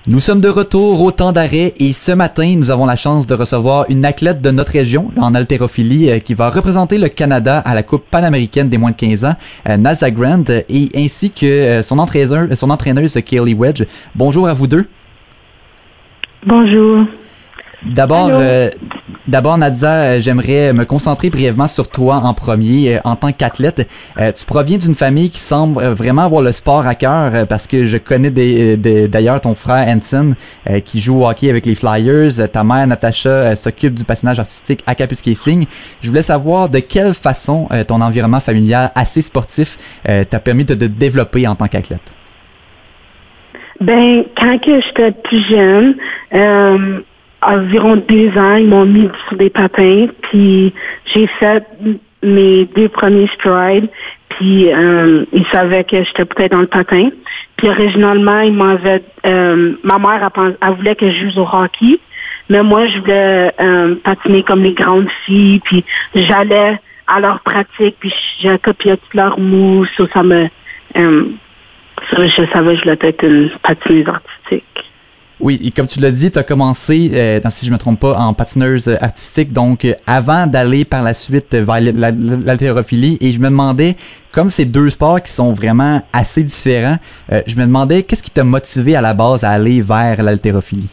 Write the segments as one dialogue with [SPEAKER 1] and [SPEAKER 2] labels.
[SPEAKER 1] Nous sommes de retour au temps d'arrêt et ce matin, nous avons la chance de recevoir une athlète de notre région en haltérophilie qui va représenter le Canada à la Coupe panaméricaine des moins de 15 ans, Naza Grant, et ainsi que son entraîneuse Kaylee Wedge. Bonjour à vous deux.
[SPEAKER 2] Bonjour.
[SPEAKER 1] D'abord, Naza, j'aimerais me concentrer brièvement sur toi en premier. En tant qu'athlète, tu proviens d'une famille qui semble vraiment avoir le sport à cœur parce que je connais d'ailleurs ton frère Hanson qui joue au hockey avec les Flyers. Ta mère, Natasha, s'occupe du patinage artistique à Capus Racing. Je voulais savoir de quelle façon ton environnement familial assez sportif t'a permis de te développer en tant qu'athlète.
[SPEAKER 2] Ben, quand que j'étais plus jeune, environ 2 ans, ils m'ont mis sur des patins, puis j'ai fait mes 2 premiers strides, puis ils savaient que j'étais peut-être dans le patin. Puis originalement, ma mère, elle voulait que je joue au hockey, mais moi, je voulais patiner comme les grandes filles, puis j'allais à leur pratique, puis je copiais tous leurs moves, je savais que je voulais être une patineuse artistique.
[SPEAKER 1] Oui, et comme tu l'as dit, tu as commencé, si je me trompe pas, en patineuse artistique, donc avant d'aller par la suite vers l'haltérophilie. Et je me demandais, comme ces deux sports qui sont vraiment assez différents, je me demandais qu'est-ce qui t'a motivé à la base à aller vers l'haltérophilie?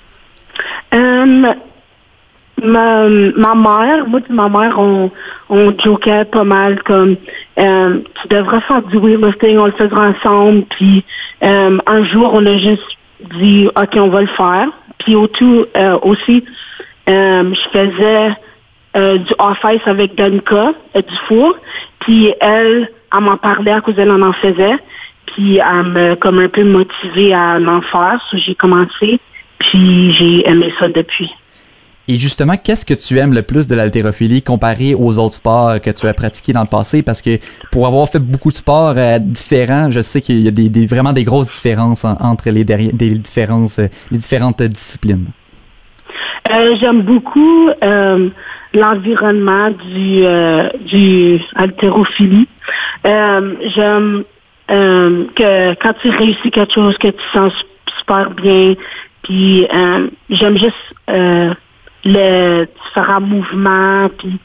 [SPEAKER 2] Ma mère, on jokait pas mal comme tu devrais faire du weightlifting, on le faisait ensemble, puis un jour on a juste dit OK, on va le faire. Puis aussi, je faisais du off-ice avec Danica Dufour, puis elle m'en parlait à cause d'elle en faisait, puis elle m'a comme un peu motivée à en faire, so j'ai commencé, puis j'ai aimé ça depuis.
[SPEAKER 1] Et justement, qu'est-ce que tu aimes le plus de l'haltérophilie comparé aux autres sports que tu as pratiqués dans le passé? Parce que pour avoir fait beaucoup de sports différents, je sais qu'il y a vraiment des grosses différences entre les différentes disciplines.
[SPEAKER 2] J'aime beaucoup l'environnement du haltérophilie. J'aime que quand tu réussis quelque chose, que tu sens super bien. Puis j'aime juste les différents mouvements, puis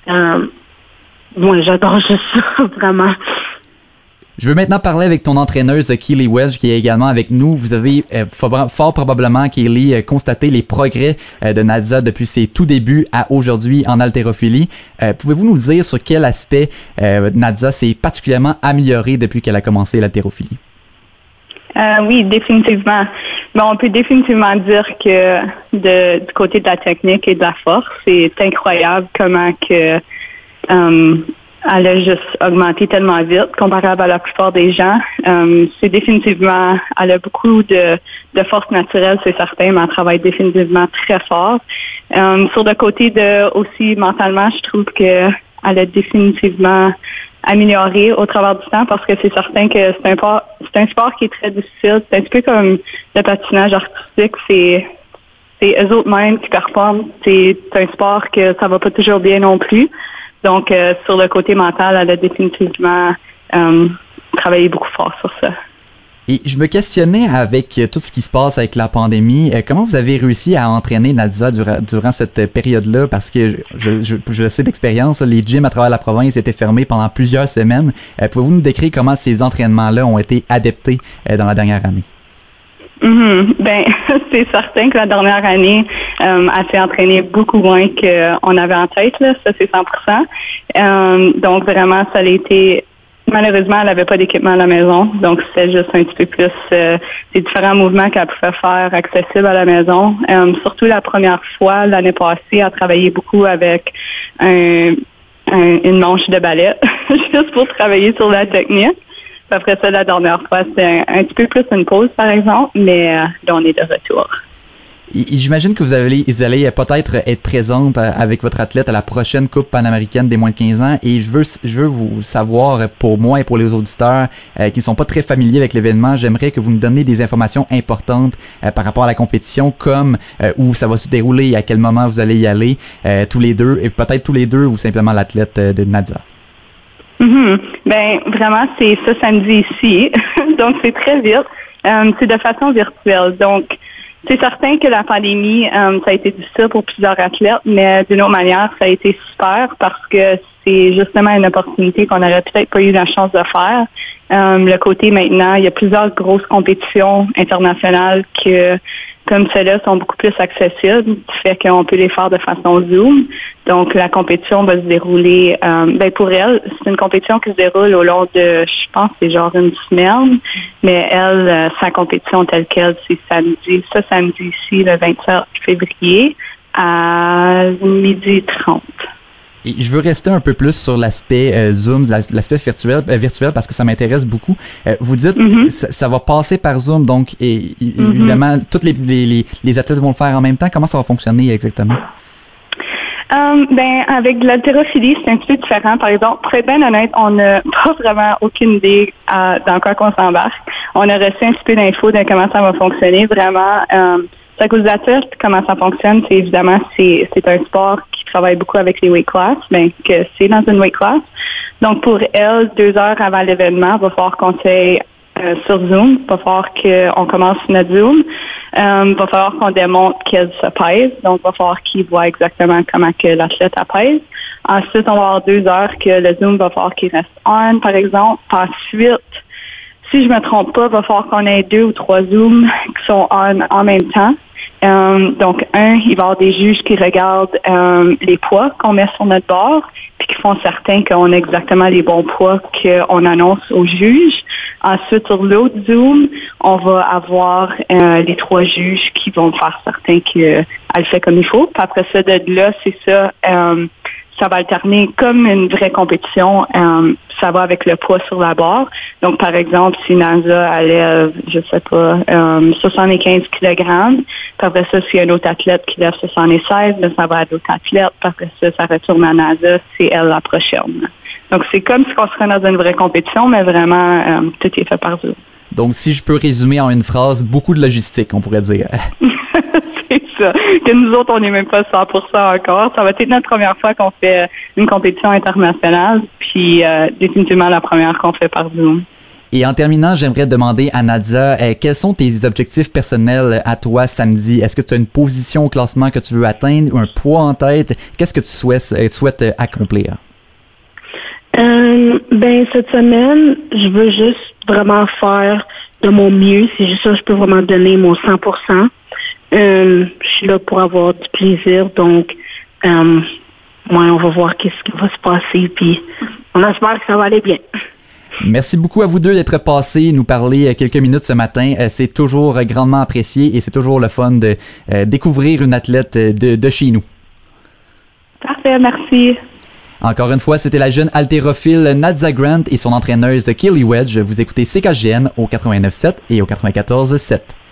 [SPEAKER 2] j'adore juste ça, vraiment.
[SPEAKER 1] Je veux maintenant parler avec ton entraîneuse Kaylee Wedge qui est également avec nous. Vous avez fort probablement, Kaylee, constaté les progrès de Naza depuis ses tout débuts à aujourd'hui en haltérophilie. Pouvez-vous nous dire sur quel aspect Naza s'est particulièrement améliorée depuis qu'elle a commencé l'haltérophilie?
[SPEAKER 3] Oui, définitivement. Bon, on peut définitivement dire que du côté de la technique et de la force, c'est incroyable comment que elle a juste augmenté tellement vite comparable à la plupart des gens. C'est définitivement, elle a beaucoup de force naturelle, c'est certain, mais elle travaille définitivement très fort. Sur le côté aussi mentalement, je trouve que elle a définitivement amélioré au travers du temps parce que c'est certain que c'est un sport qui est très difficile. C'est un petit peu comme le patinage artistique. C'est eux autres mêmes qui performent. C'est un sport que ça va pas toujours bien non plus. Donc, sur le côté mental, elle a définitivement travaillé beaucoup fort sur ça.
[SPEAKER 1] Et je me questionnais avec tout ce qui se passe avec la pandémie, comment vous avez réussi à entraîner Naza durant cette période-là? Parce que je sais d'expérience, les gyms à travers la province étaient fermés pendant plusieurs semaines. Pouvez-vous nous décrire comment ces entraînements-là ont été adaptés dans la dernière année?
[SPEAKER 3] Ben, c'est certain que la dernière année, elle s'est entraînée beaucoup moins qu'on avait en tête, là, ça c'est 100%. Donc vraiment, ça a été... Malheureusement, elle n'avait pas d'équipement à la maison, donc c'était juste un petit peu plus des différents mouvements qu'elle pouvait faire accessibles à la maison. Surtout la première fois, l'année passée, elle a travaillé beaucoup avec une manche de ballet, juste pour travailler sur la technique. Puis après ça, la dernière fois, c'était un petit peu plus une pause, par exemple, mais là, on est de retour.
[SPEAKER 1] J'imagine que vous allez peut-être être présente avec votre athlète à la prochaine Coupe panaméricaine des moins de 15 ans et je veux vous savoir, pour moi et pour les auditeurs qui ne sont pas très familiers avec l'événement, j'aimerais que vous nous donniez des informations importantes par rapport à la compétition, comme où ça va se dérouler et à quel moment vous allez y aller tous les deux, et peut-être tous les deux ou simplement l'athlète de Naza.
[SPEAKER 3] Ben vraiment, c'est ce samedi ici, donc c'est très vite. C'est de façon virtuelle. Donc, C'est certain que la pandémie, ça a été difficile pour plusieurs athlètes, mais d'une autre manière, ça a été super parce que c'est justement une opportunité qu'on n'aurait peut-être pas eu la chance de faire. Le côté maintenant, il y a plusieurs grosses compétitions internationales que, comme celles-là, sont beaucoup plus accessibles, du fait qu'on peut les faire de façon Zoom. Donc, la compétition va se dérouler, pour elle, c'est une compétition qui se déroule au long de, je pense, c'est genre une semaine, mais elle, sa compétition telle qu'elle, c'est samedi. Ça, samedi ici, le 27 février, à 12h30.
[SPEAKER 1] Et je veux rester un peu plus sur l'aspect Zoom, l'aspect virtuel parce que ça m'intéresse beaucoup. Vous dites ça va passer par Zoom, donc évidemment, tous les athlètes vont le faire en même temps. Comment ça va fonctionner exactement?
[SPEAKER 3] Avec l'haltérophilie, c'est un petit peu différent. Par exemple, pour être bien honnête, on n'a pas vraiment aucune idée dans quoi qu'on s'embarque. On a reçu un petit peu d'infos de comment ça va fonctionner. Vraiment, à cause des athlètes, comment ça fonctionne, c'est évidemment, c'est un sport qui travaille beaucoup avec les weight class, que c'est dans une weight class. Donc, pour elle, 2 heures avant l'événement, il va falloir qu'on soit sur Zoom, il va falloir qu'on commence notre Zoom, il va falloir qu'on démontre qu'elle se pèse, donc il va falloir qu'il voit exactement comment que l'athlète pèse. Ensuite, on va avoir 2 heures que le Zoom va falloir qu'il reste on, par exemple. Ensuite, si je me trompe pas, il va falloir qu'on ait 2 ou 3 Zooms qui sont en même temps. Donc, il va y avoir des juges qui regardent les poids qu'on met sur notre bord, puis qui font certain qu'on a exactement les bons poids qu'on annonce aux juges. Ensuite, sur l'autre Zoom, on va avoir les 3 juges qui vont faire certain qu'elle fait comme il faut. Puis après ça, de là, c'est ça. Ça va alterner comme une vraie compétition. Ça va avec le poids sur la barre. Donc, par exemple, si NASA lève, 75 kg, puis après ça, s'il y a un autre athlète qui lève 76, ben, ça va à d'autres athlètes. Puis après ça retourne à NASA, c'est elle la prochaine. Donc, c'est comme si on serait dans une vraie compétition, mais vraiment, tout est fait par Zoom.
[SPEAKER 1] Donc, si je peux résumer en une phrase, beaucoup de logistique, on pourrait dire.
[SPEAKER 3] C'est ça. Que nous autres, on n'est même pas 100% encore. Ça va être notre première fois qu'on fait une compétition internationale, puis définitivement la première qu'on fait par Zoom.
[SPEAKER 1] Et en terminant, j'aimerais demander à Nadia, quels sont tes objectifs personnels à toi samedi? Est-ce que tu as une position au classement que tu veux atteindre ou un poids en tête? Qu'est-ce que tu souhaites accomplir?
[SPEAKER 2] Cette semaine, je veux juste vraiment faire de mon mieux. C'est juste ça, je peux vraiment donner mon 100%. Je suis là pour avoir du plaisir, donc on va voir qu'est-ce qui va se passer, puis on espère que ça va aller bien.
[SPEAKER 1] Merci beaucoup à vous deux d'être passés nous parler quelques minutes ce matin. C'est toujours grandement apprécié et c'est toujours le fun de découvrir une athlète de chez nous.
[SPEAKER 3] Parfait, merci.
[SPEAKER 1] Encore une fois, c'était la jeune haltérophile Nadia Grant et son entraîneuse Kelly Wedge. Vous écoutez CKGN au 89.7 et au 94.7.